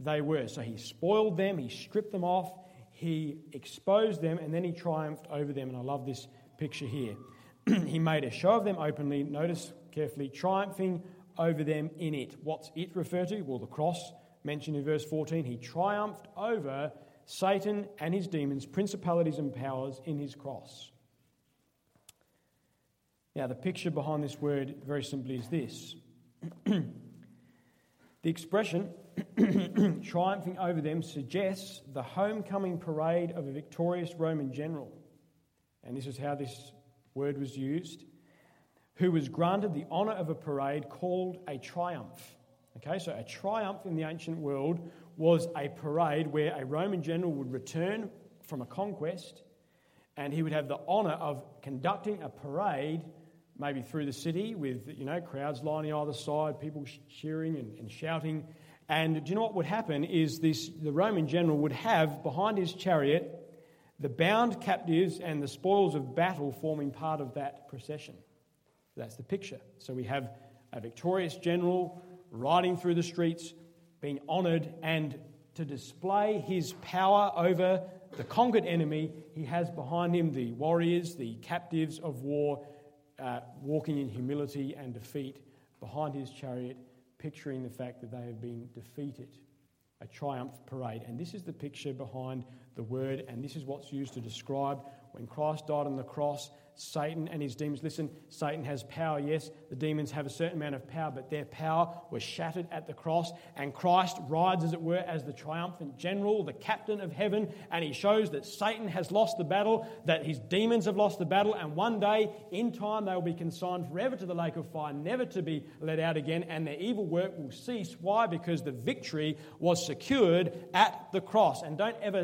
they were. So he spoiled them, he stripped them off, he exposed them, and then he triumphed over them. And I love this picture here. He made a show of them openly, notice carefully, triumphing over them in it. What's it refer to? Well, the cross mentioned in verse 14. He triumphed over Satan and his demons, principalities and powers in his cross. Now, the picture behind this word very simply is this. The expression triumphing over them suggests the homecoming parade of a victorious Roman general. And this is how this word was used, who was granted the honour of a parade called a triumph. Okay, so a triumph in the ancient world was a parade where a Roman general would return from a conquest and he would have the honour of conducting a parade maybe through the city with, crowds lining either side, people cheering and shouting. And do you know what would happen is the Roman general would have behind his chariot the bound captives and the spoils of battle forming part of that procession. That's the picture. So we have a victorious general riding through the streets, being honoured, and to display his power over the conquered enemy, he has behind him the warriors, the captives of war, walking in humility and defeat behind his chariot, picturing the fact that they have been defeated. A triumph parade. And this is the picture behind the word, and this is what's used to describe when Christ died on the cross, Satan and his demons. Listen, Satan has power, yes. The demons have a certain amount of power, but their power was shattered at the cross, and Christ rides, as it were, as the triumphant general, the captain of heaven, and he shows that Satan has lost the battle, that his demons have lost the battle, and one day, in time, they will be consigned forever to the lake of fire, never to be let out again, and their evil work will cease. Why? Because the victory was secured at the cross. And don't ever...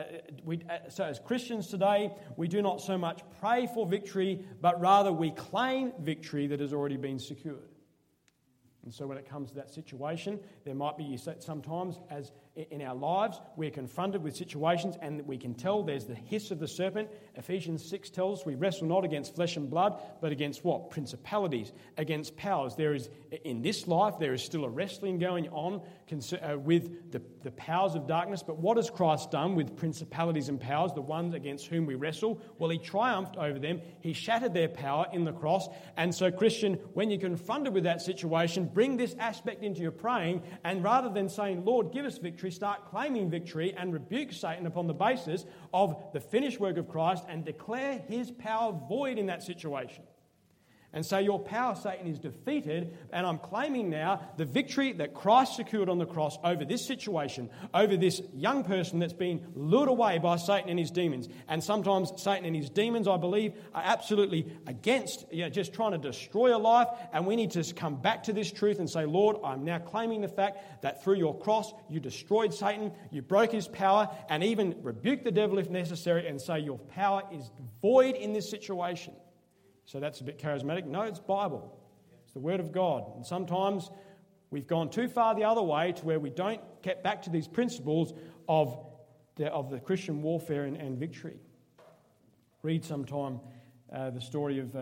So as Christians today, we do not so much pray for victory, but rather we claim victory that has already been secured. And so when it comes to that situation, there might be sometimes, as in our lives, we're confronted with situations and we can tell there's the hiss of the serpent. Ephesians 6 tells us we wrestle not against flesh and blood, but against what? Principalities, against powers. There is, in this life, there is still a wrestling going on with the powers of darkness. But what has Christ done with principalities and powers, the ones against whom we wrestle? Well, he triumphed over them. He shattered their power in the cross. And so, Christian, when you're confronted with that situation, bring this aspect into your praying, and rather than saying, Lord, give us victory, start claiming victory and rebuke Satan upon the basis of the finished work of Christ and declare his power void in that situation. And say, your power, Satan, is defeated, and I'm claiming now the victory that Christ secured on the cross over this situation, over this young person that's been lured away by Satan and his demons. And sometimes Satan and his demons, I believe, are absolutely against, just trying to destroy a life, and we need to come back to this truth and say, Lord, I'm now claiming the fact that through your cross, you destroyed Satan, you broke his power, and even rebuke the devil if necessary, and say your power is void in this situation. So that's a bit charismatic. No, it's Bible. It's the Word of God. And sometimes we've gone too far the other way to where we don't get back to these principles of the Christian warfare and victory. Read sometime the story of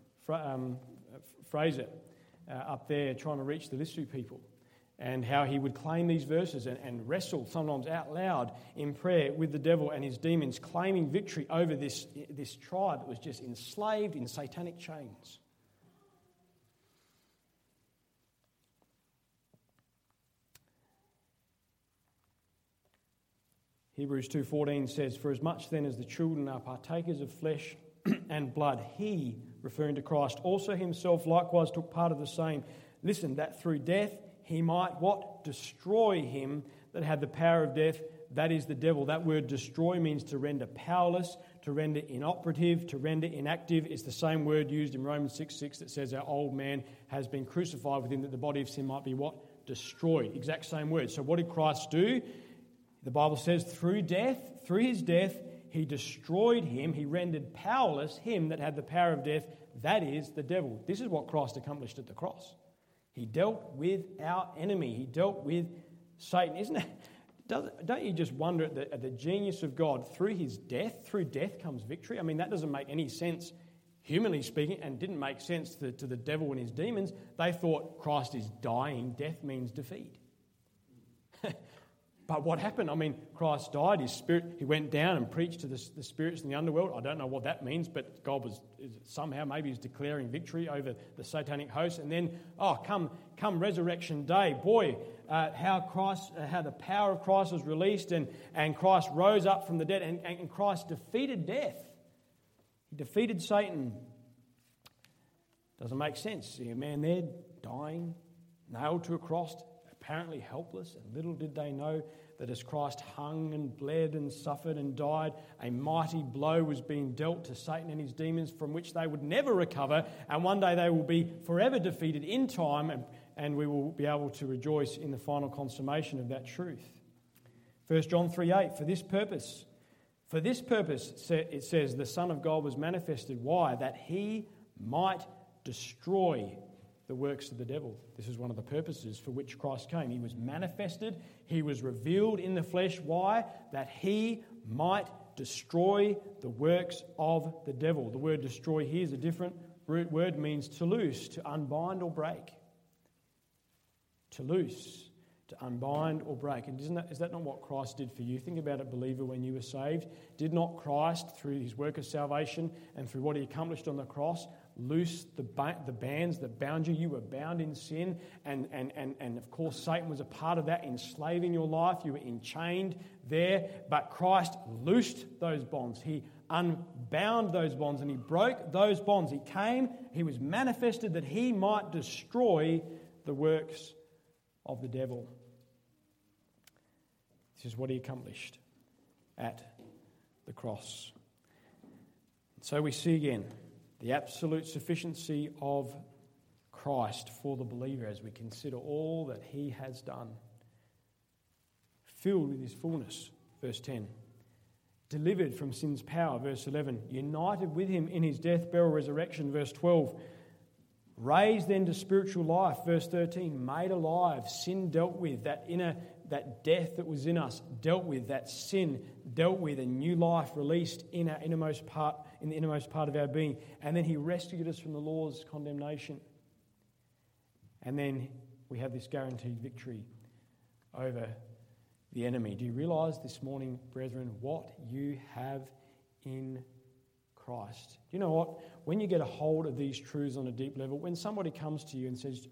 Fraser up there trying to reach the Lisu people, and how he would claim these verses and wrestle sometimes out loud in prayer with the devil and his demons, claiming victory over this tribe that was just enslaved in satanic chains. Hebrews 2:14 says, "For as much then as the children are partakers of flesh and blood, he," referring to Christ, "also himself likewise took part of the same." Listen, that through death he might, what? Destroy him that had the power of death, that is the devil. That word destroy means to render powerless, to render inoperative, to render inactive. It's the same word used in Romans 6:6 that says our old man has been crucified with him, that the body of sin might be what? Destroyed. Exact same word. So what did Christ do? The Bible says through his death, he destroyed him, he rendered powerless him that had the power of death, that is the devil. This is what Christ accomplished at the cross. He dealt with our enemy. He dealt with Satan. Isn't it? Don't you just wonder at the genius of God? Through death comes victory. I mean, that doesn't make any sense, humanly speaking, and didn't make sense to the devil and his demons. They thought Christ is dying. Death means defeat. But what happened? I mean, Christ died, his spirit, he went down and preached to the spirits in the underworld. I don't know what that means, but God was somehow, maybe he's declaring victory over the satanic host. And then, come resurrection day, boy, how the power of Christ was released and Christ rose up from the dead and Christ defeated death. He defeated Satan. Doesn't make sense. See a man there dying, nailed to a cross, apparently helpless, and little did they know that as Christ hung and bled and suffered and died, a mighty blow was being dealt to Satan and his demons from which they would never recover, and one day they will be forever defeated in time, and we will be able to rejoice in the final consummation of that truth. 1 John 3:8, for this purpose, it says, the Son of God was manifested. Why? That he might destroy the works of the devil. This is one of the purposes for which Christ came. He was manifested. He was revealed in the flesh. Why? That he might destroy the works of the devil. The word destroy here is a different root word, means to loose, to unbind or break. To loose, to unbind or break. And is that not what Christ did for you? Think about it, believer, when you were saved. Did not Christ, through his work of salvation and through what he accomplished on the cross, loose the bands that bound you? You were bound in sin, and of course Satan was a part of that, enslaving your life. You were enchained there, but Christ loosed those bonds. He unbound those bonds and he broke those bonds. He came, he was manifested that he might destroy the works of the devil. This is what he accomplished at the cross. So we see again the absolute sufficiency of Christ for the believer as we consider all that he has done. Filled with his fullness, verse 10. Delivered from sin's power, verse 11. United with him in his death, burial, resurrection, verse 12. Raised then to spiritual life, verse 13. Made alive, sin dealt with, that death that was in us dealt with, that sin dealt with, a new life released in our innermost part of our being. And then he rescued us from the law's condemnation. And then we have this guaranteed victory over the enemy. Do you realise this morning, brethren, what you have in Christ? Do you know what? When you get a hold of these truths on a deep level, when somebody comes to you and says,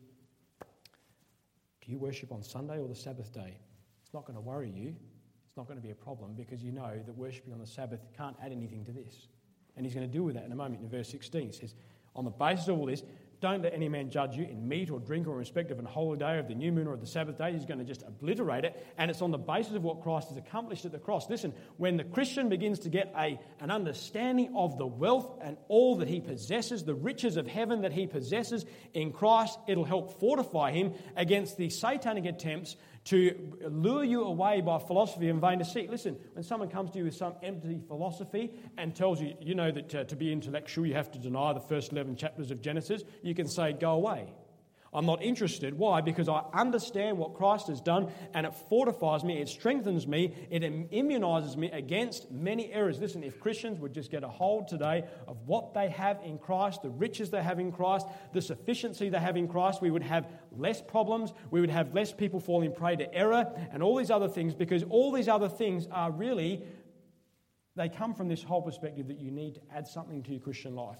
do you worship on Sunday or the Sabbath day? It's not going to worry you. It's not going to be a problem, because you know that worshipping on the Sabbath can't add anything to this. And he's going to deal with that in a moment in verse 16. He says, on the basis of all this, don't let any man judge you in meat or drink or in respect of an holy day, of the new moon or of the Sabbath day. He's going to just obliterate it. And it's on the basis of what Christ has accomplished at the cross. Listen, when the Christian begins to get an understanding of the wealth and all that he possesses, the riches of heaven that he possesses in Christ, it'll help fortify him against the satanic attempts to lure you away by philosophy and vain deceit. Listen, when someone comes to you with some empty philosophy and tells you, you know, that to be intellectual you have to deny the first 11 chapters of Genesis, you can say, go away. I'm not interested. Why? Because I understand what Christ has done, and it fortifies me, it strengthens me, it immunises me against many errors. Listen, if Christians would just get a hold today of what they have in Christ, the riches they have in Christ, the sufficiency they have in Christ, we would have less problems, we would have less people falling prey to error and all these other things, because all these other things are really, they come from this whole perspective that you need to add something to your Christian life.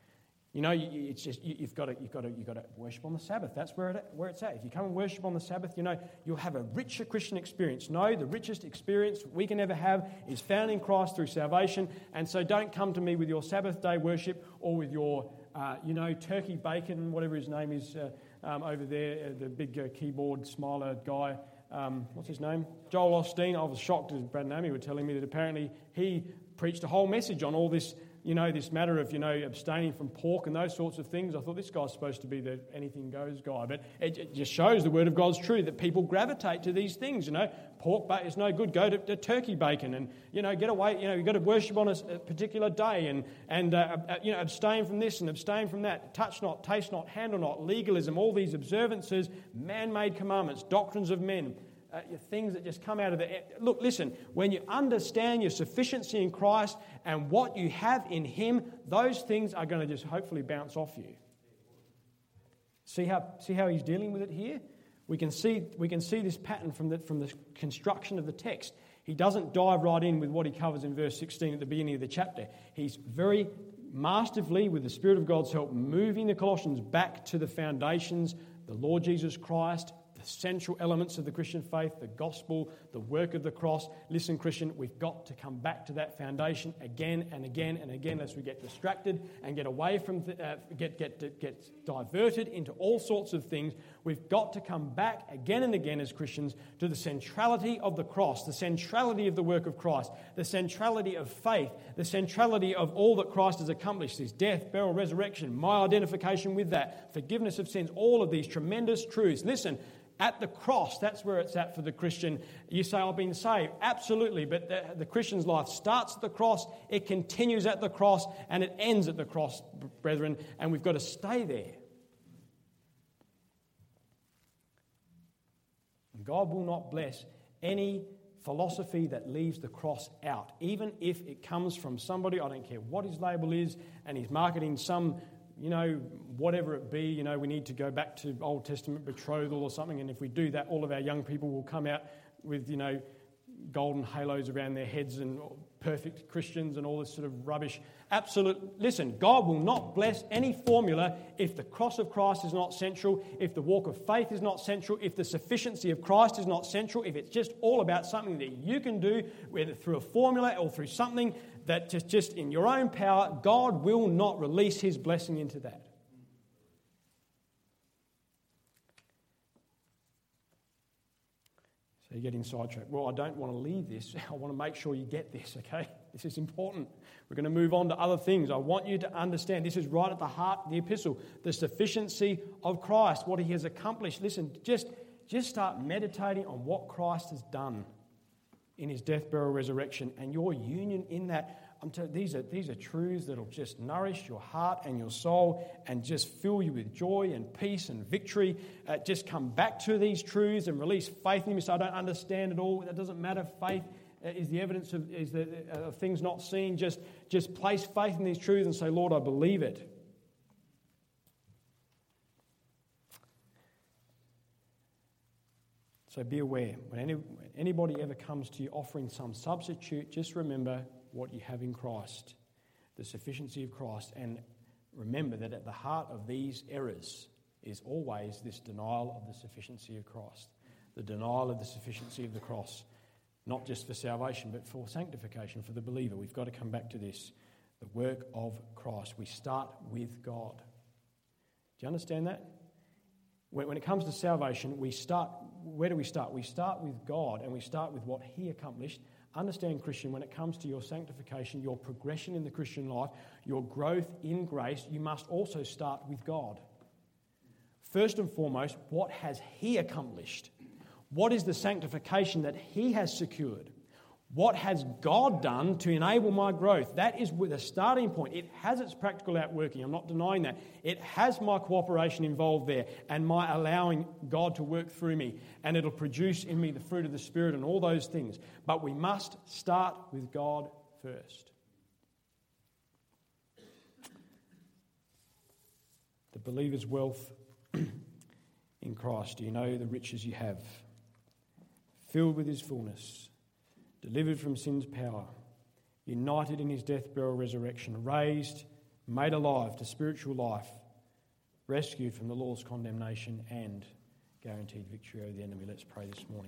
You know, it's just you've got to worship on the Sabbath. That's where it's at. If you come and worship on the Sabbath, you know you'll have a richer Christian experience. No, the richest experience we can ever have is found in Christ through salvation. And so, don't come to me with your Sabbath day worship or with your, turkey bacon, whatever his name is over there, the big keyboard smiler guy. What's his name? Joel Osteen. I was shocked as Brad and Amy were telling me that apparently he preached a whole message on all this. You know, this matter of, abstaining from pork and those sorts of things. I thought this guy's supposed to be the anything goes guy. But it just shows the word of God's true, that people gravitate to these things. Pork is no good. Go to turkey bacon and, get away. You've got to worship on a particular day and abstain from this and abstain from that. Touch not, taste not, handle not, legalism, all these observances, man-made commandments, doctrines of men. Things that just come out of the... Look, listen, when you understand your sufficiency in Christ and what you have in Him, those things are going to just hopefully bounce off you. See how He's dealing with it here? We can see this pattern from the construction of the text. He doesn't dive right in with what he covers in verse 16 at the beginning of the chapter. He's very masterfully, with the Spirit of God's help, moving the Colossians back to the foundations, the Lord Jesus Christ, the central elements of the Christian faith, the gospel, the work of the cross. Listen, Christian, we've got to come back to that foundation again and again and again, lest we get distracted and get away from, get diverted into all sorts of things. We've got to come back again and again as Christians to the centrality of the cross, the centrality of the work of Christ, the centrality of faith, the centrality of all that Christ has accomplished, his death, burial, resurrection, my identification with that, forgiveness of sins, all of these tremendous truths. Listen, at the cross, that's where it's at for the Christian. You say, I've been saved. Absolutely, but the Christian's life starts at the cross, it continues at the cross, and it ends at the cross, brethren, and we've got to stay there. God will not bless any philosophy that leaves the cross out, even if it comes from somebody, I don't care what his label is, and he's marketing some, whatever it be, we need to go back to Old Testament betrothal or something, and if we do that, all of our young people will come out with, golden halos around their heads and perfect Christians and all this sort of rubbish. Listen, God will not bless any formula if the cross of Christ is not central, if the walk of faith is not central, if the sufficiency of Christ is not central, if it's just all about something that you can do, whether through a formula or through something that just in your own power, God will not release his blessing into that. So you're getting sidetracked. Well, I don't want to leave this. I want to make sure you get this, okay? This is important. We're going to move on to other things. I want you to understand this is right at the heart of the epistle. The sufficiency of Christ, what he has accomplished. Listen, just start meditating on what Christ has done in his death, burial, resurrection, and your union in that. These are truths that will just nourish your heart and your soul and just fill you with joy and peace and victory. Just come back to these truths and release faith in them. So I don't understand it all. That doesn't matter. Faith is the evidence of things not seen. Just place faith in these truths and say, Lord, I believe it. So be aware. When anybody ever comes to you offering some substitute, just remember what you have in Christ, the sufficiency of Christ, and remember that at the heart of these errors is always this denial of the sufficiency of Christ, the denial of the sufficiency of the cross, not just for salvation, but for sanctification, for the believer. We've got to come back to this, the work of Christ. We start with God. Do you understand that? When it comes to salvation, where do we start? We start with God, and we start with what he accomplished. Understand, Christian, when it comes to your sanctification, your progression in the Christian life, your growth in grace, you must also start with God. First and foremost, what has he accomplished? What is the sanctification that he has secured? What has God done to enable my growth? That is the starting point. It has its practical outworking. I'm not denying that. It has my cooperation involved there and my allowing God to work through me. And it'll produce in me the fruit of the Spirit and all those things. But we must start with God first. The believer's wealth in Christ. Do you know the riches you have? Filled with his fullness. Delivered from sin's power, united in his death, burial, resurrection, raised, made alive to spiritual life, rescued from the law's condemnation, and guaranteed victory over the enemy. Let's pray this morning.